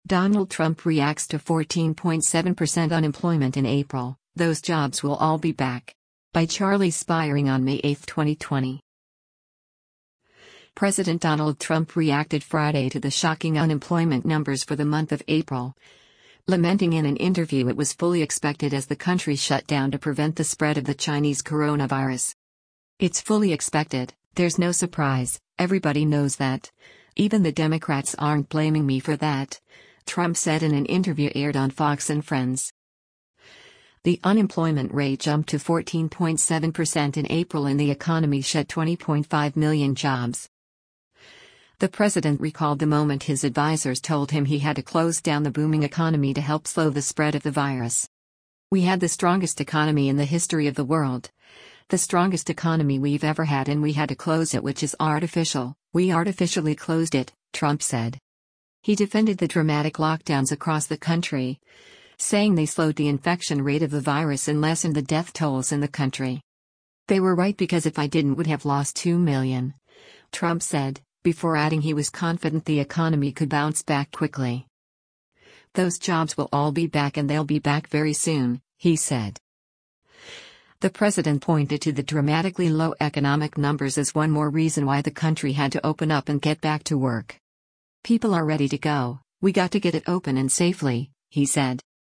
Donald Trump reacts to 14.7% unemployment in April. Those jobs will all be back. By Charlie Spiering on May 8, 2020. President Donald Trump reacted Friday to the shocking unemployment numbers for the month of April, lamenting in an interview it was fully expected as the country shut down to prevent the spread of the Chinese coronavirus. It's fully expected, there's no surprise, everybody knows that. Even the Democrats aren't blaming me for that, Trump said in an interview aired on Fox and Friends. The unemployment rate jumped to 14.7% in April and the economy shed 20.5 million jobs. The president recalled the moment his advisors told him he had to close down the booming economy to help slow the spread of the virus. We had the strongest economy in the history of the world. The strongest economy we've ever had, and we had to close it, which is artificial. We artificially closed it, Trump said. He defended the dramatic lockdowns across the country, saying they slowed the infection rate of the virus and lessened the death tolls in the country. They were right, because if I didn't, would have lost 2 million, Trump said, before adding he was confident the economy could bounce back quickly. Those jobs will all be back, and they'll be back very soon, he said. The president pointed to the dramatically low economic numbers as one more reason why the country had to open up and get back to work. People are ready to go, we got to get it open and safely, he said.